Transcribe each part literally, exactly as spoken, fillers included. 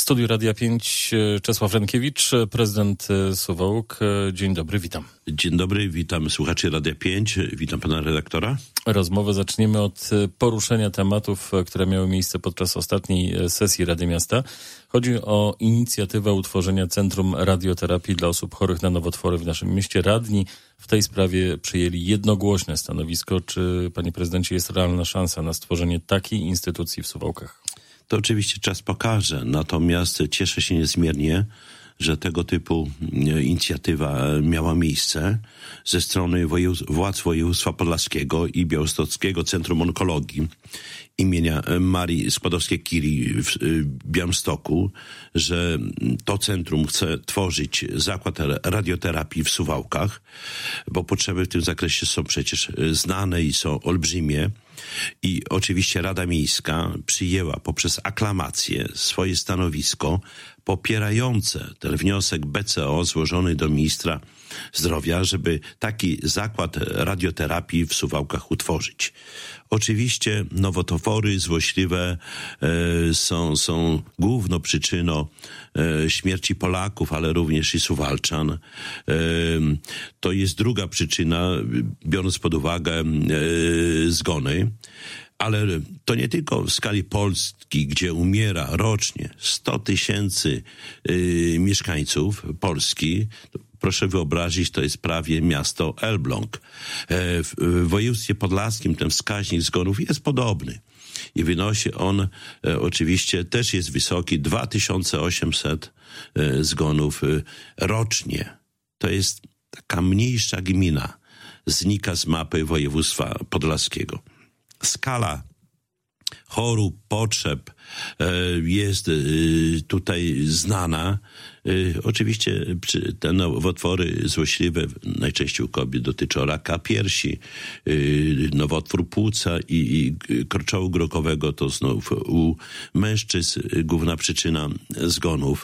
studiu Radia pięć Czesław Rękiewicz, prezydent Suwałk. Dzień dobry, witam. Dzień dobry, witam słuchaczy Radia pięć, witam pana redaktora. Rozmowę zaczniemy od poruszenia tematów, które miały miejsce podczas ostatniej sesji Rady Miasta. Chodzi o inicjatywę utworzenia Centrum Radioterapii dla osób chorych na nowotwory w naszym mieście. Radni w tej sprawie przyjęli jednogłośne stanowisko. Czy, panie prezydencie, jest realna szansa na stworzenie takiej instytucji w Suwałkach? To oczywiście czas pokaże, natomiast cieszę się niezmiernie, że tego typu inicjatywa miała miejsce ze strony wojew- władz województwa podlaskiego i Białostockiego Centrum Onkologii imienia Marii Skłodowskiej-Curie w Białymstoku, że to centrum chce tworzyć zakład radioterapii w Suwałkach, bo potrzeby w tym zakresie są przecież znane i są olbrzymie. I oczywiście Rada Miejska przyjęła poprzez aklamację swoje stanowisko popierające ten wniosek B C O złożony do ministra zdrowia, żeby taki zakład radioterapii w Suwałkach utworzyć. Oczywiście nowotwory złośliwe e, są, są główną przyczyną e, śmierci Polaków, ale również i Suwalczan. E, to jest druga przyczyna, biorąc pod uwagę e, zgony. Ale to nie tylko w skali Polski, gdzie umiera rocznie sto tysięcy y, mieszkańców Polski. Proszę wyobrazić, to jest prawie miasto Elbląg. E, w, w województwie podlaskim ten wskaźnik zgonów jest podobny. I wynosi on e, oczywiście też jest wysoki, dwa tysiące osiemset e, zgonów e, rocznie. To jest taka mniejsza gmina. Znika z mapy województwa podlaskiego. Skala chorób, potrzeb jest tutaj znana. Oczywiście te nowotwory złośliwe najczęściej u kobiet dotyczą raka piersi, nowotwór płuca i, i kroczołu grokowego to znów u mężczyzn główna przyczyna zgonów.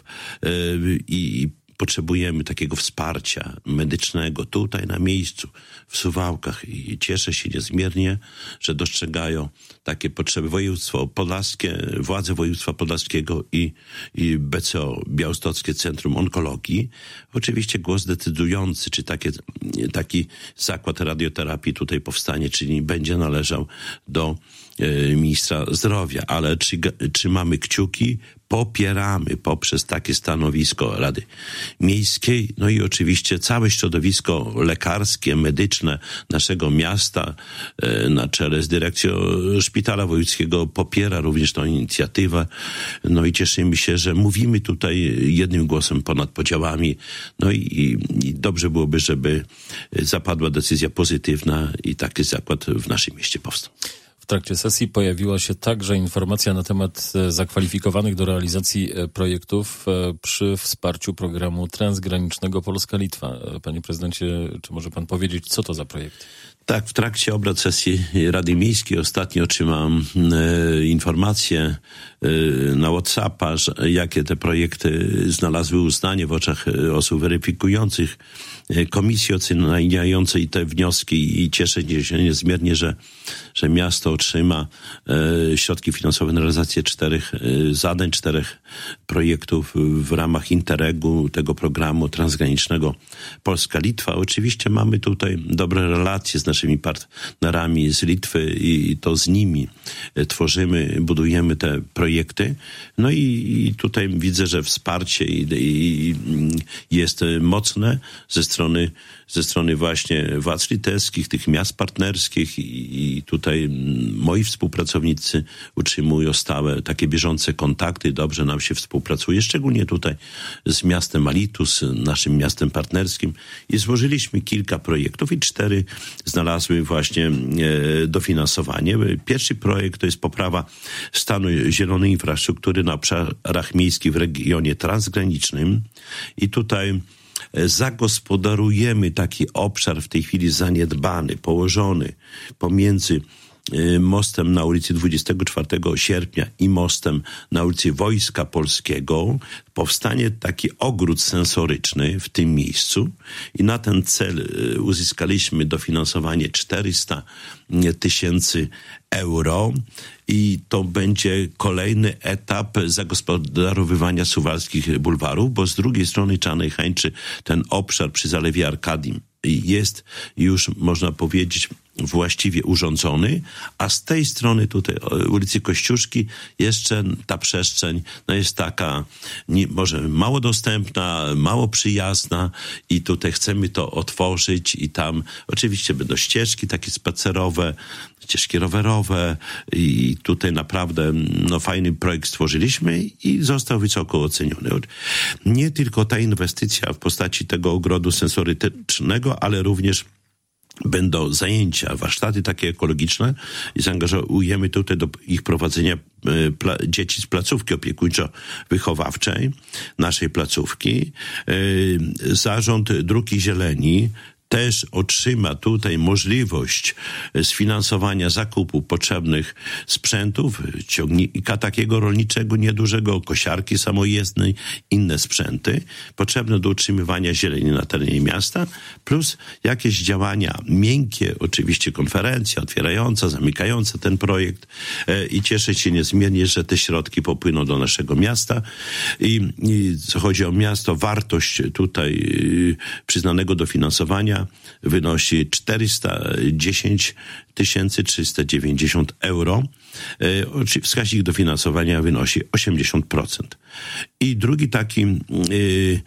I potrzebujemy takiego wsparcia medycznego tutaj na miejscu, w Suwałkach i cieszę się niezmiernie, że dostrzegają takie potrzeby województwo podlaskie, władze województwa podlaskiego i, i B C O, Białostockie Centrum Onkologii. Oczywiście głos decydujący, czy takie, taki zakład radioterapii tutaj powstanie, czy nie będzie należał do e, ministra zdrowia, ale czy, trzymamy kciuki, popieramy poprzez takie stanowisko Rady Miejskiej, no i oczywiście całe środowisko lekarskie, medyczne naszego miasta e, na czele z dyrekcją Szpitala Wojewódzkiego popiera również tę inicjatywę. No i cieszymy się, że mówimy tutaj jednym głosem ponad podziałami. No i, i dobrze byłoby, żeby zapadła decyzja pozytywna i taki zakład w naszym mieście powstał. W trakcie sesji pojawiła się także informacja na temat zakwalifikowanych do realizacji projektów przy wsparciu programu transgranicznego Polska-Litwa. Panie prezydencie, czy może pan powiedzieć, co to za projekt? Tak, w trakcie obrad sesji Rady Miejskiej ostatnio otrzymałem e, informację e, na WhatsAppa, że jakie te projekty znalazły uznanie w oczach osób weryfikujących, e, komisji oceniającej te wnioski i cieszę się niezmiernie, że, że miasto otrzyma e, środki finansowe na realizację czterech e, zadań, czterech projektów w ramach Interregu, tego programu transgranicznego Polska-Litwa. Oczywiście mamy tutaj dobre relacje z naszymi partnerami z Litwy i to z nimi tworzymy, budujemy te projekty. No i, i tutaj widzę, że wsparcie i, i jest mocne ze strony, ze strony właśnie władz litewskich, tych miast partnerskich i, i tutaj moi współpracownicy utrzymują stałe, takie bieżące kontakty. Dobrze nam się współpracuje, szczególnie tutaj z miastem Alytus, naszym miastem partnerskim i złożyliśmy kilka projektów i cztery znalazły właśnie e, dofinansowanie. Pierwszy projekt to jest poprawa stanu zielonej infrastruktury na obszarach miejskich w regionie transgranicznym i tutaj zagospodarujemy taki obszar w tej chwili zaniedbany, położony pomiędzy mostem na ulicy dwudziestego czwartego sierpnia i mostem na ulicy Wojska Polskiego powstanie taki ogród sensoryczny w tym miejscu i na ten cel uzyskaliśmy dofinansowanie czterysta tysięcy euro i to będzie kolejny etap zagospodarowywania suwalskich bulwarów, bo z drugiej strony Czarnej Hańczy ten obszar przy Zalewie Arkadim jest już, można powiedzieć, właściwie urządzony, a z tej strony tutaj ulicy Kościuszki jeszcze ta przestrzeń no jest taka nie, może mało dostępna, mało przyjazna i tutaj chcemy to otworzyć i tam oczywiście będą ścieżki takie spacerowe, ścieżki rowerowe i tutaj naprawdę no, fajny projekt stworzyliśmy i został wysoko oceniony. Nie tylko ta inwestycja w postaci tego ogrodu sensorycznego, ale również będą zajęcia, warsztaty takie ekologiczne i zaangażujemy tutaj do ich prowadzenia pla- dzieci z placówki opiekuńczo-wychowawczej, naszej placówki. Zarząd Dróg i Zieleni też otrzyma tutaj możliwość sfinansowania zakupu potrzebnych sprzętów, ciągnika takiego rolniczego, niedużego, kosiarki samojezdnej, inne sprzęty potrzebne do utrzymywania zieleni na terenie miasta, plus jakieś działania miękkie, oczywiście konferencja otwierająca, zamykająca ten projekt i cieszę się niezmiernie, że te środki popłyną do naszego miasta i, i co chodzi o miasto, wartość tutaj przyznanego dofinansowania wynosi czterysta dziesięć tysięcy trzysta dziewięćdziesiąt euro. Wskaźnik dofinansowania wynosi osiemdziesiąt procent. I drugi taki yy,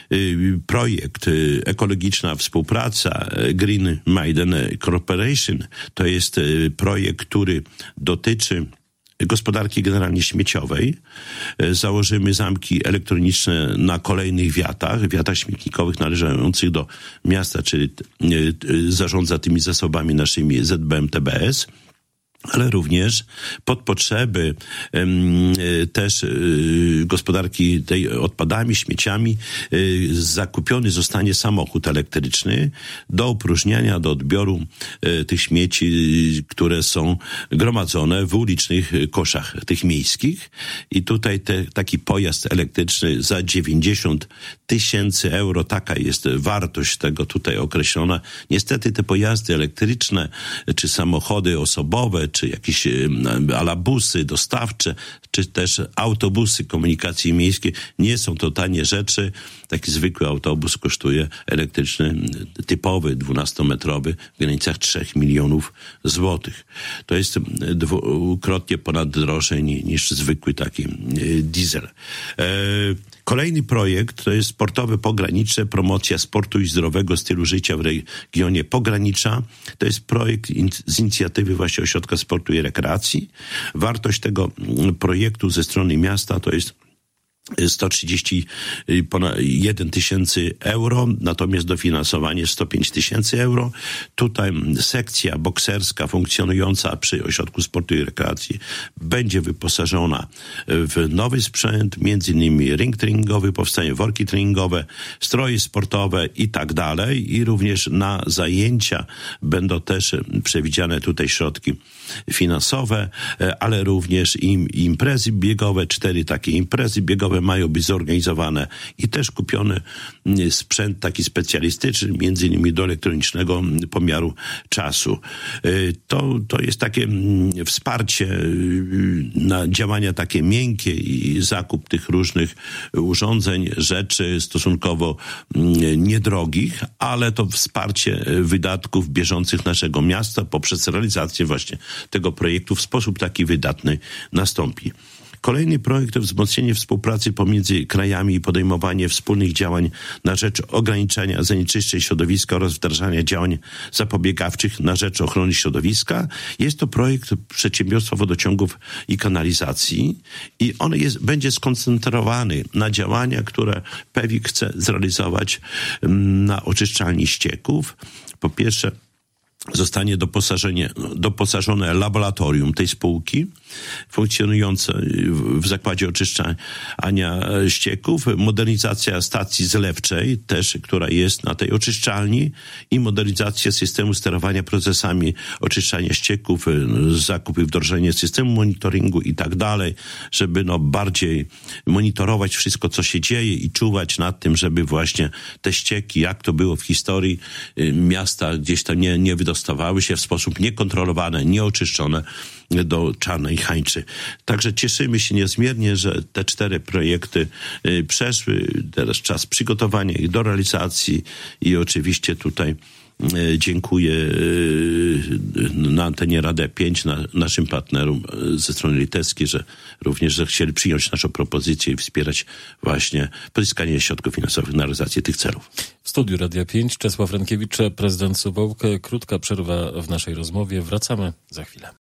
projekt, ekologiczna współpraca Green Maiden Corporation, to jest projekt, który dotyczy gospodarki generalnie śmieciowej. Założymy zamki elektroniczne na kolejnych wiatach, wiatach śmietnikowych należących do miasta, czyli zarządza tymi zasobami naszymi Z B M T B S. Ale również pod potrzeby um, też y, gospodarki tej odpadami, śmieciami y, zakupiony zostanie samochód elektryczny do opróżniania, do odbioru y, tych śmieci, y, które są gromadzone w ulicznych koszach tych miejskich i tutaj te, taki pojazd elektryczny za dziewięćdziesiąt tysięcy euro, taka jest wartość tego tutaj określona. Niestety te pojazdy elektryczne, czy samochody osobowe, czy jakieś alabusy dostawcze, czy też autobusy komunikacji miejskiej. Nie są to tanie rzeczy. Taki zwykły autobus kosztuje elektryczny, typowy, dwunastometrowy w granicach trzech milionów złotych. To jest dwukrotnie ponad drożej niż zwykły taki diesel. Kolejny projekt to jest sportowe pogranicze, promocja sportu i zdrowego stylu życia w regionie pogranicza. To jest projekt z inicjatywy właśnie Ośrodka Sportu i Rekreacji. Wartość tego projektu ze strony miasta to jest sto trzydzieści jeden tysięcy euro, natomiast dofinansowanie sto pięć tysięcy euro. Tutaj sekcja bokserska funkcjonująca przy Ośrodku Sportu i Rekreacji będzie wyposażona w nowy sprzęt, między innymi ring treningowy, powstają worki treningowe, stroje sportowe i tak dalej i również na zajęcia będą też przewidziane tutaj środki finansowe, ale również im, imprezy biegowe, cztery takie imprezy biegowe mają być zorganizowane i też kupiony sprzęt taki specjalistyczny, między innymi do elektronicznego pomiaru czasu. To, to jest takie wsparcie na działania takie miękkie i zakup tych różnych urządzeń, rzeczy stosunkowo niedrogich, ale to wsparcie wydatków bieżących naszego miasta poprzez realizację właśnie tego projektu w sposób taki wydatny nastąpi. Kolejny projekt to wzmocnienie współpracy pomiędzy krajami i podejmowanie wspólnych działań na rzecz ograniczania zanieczyszczeń środowiska oraz wdrażania działań zapobiegawczych na rzecz ochrony środowiska. Jest to projekt Przedsiębiorstwa Wodociągów i Kanalizacji i on jest, będzie skoncentrowany na działania, które PEWiK chce zrealizować na oczyszczalni ścieków. Po pierwsze, zostanie doposażenie, doposażone laboratorium tej spółki, funkcjonujące w zakładzie oczyszczania ścieków, modernizacja stacji zlewczej też, która jest na tej oczyszczalni i modernizacja systemu sterowania procesami oczyszczania ścieków, zakup i wdrożenie systemu monitoringu i tak dalej, żeby no bardziej monitorować wszystko, co się dzieje i czuwać nad tym, żeby właśnie te ścieki, jak to było w historii miasta, gdzieś tam nie, nie wydostawały się w sposób niekontrolowany, nieoczyszczone do Czarnej Hańczy. Także cieszymy się niezmiernie, że te cztery projekty y, przeszły. Teraz czas przygotowania ich do realizacji i oczywiście tutaj y, dziękuję y, na antenie Radia pięć, na, naszym partnerom y, ze strony litewskiej, że również że chcieli przyjąć naszą propozycję i wspierać właśnie pozyskanie środków finansowych na realizację tych celów. W studiu Radia pięć Czesław Rękiewicz, prezydent Suwałk. Krótka przerwa w naszej rozmowie. Wracamy za chwilę.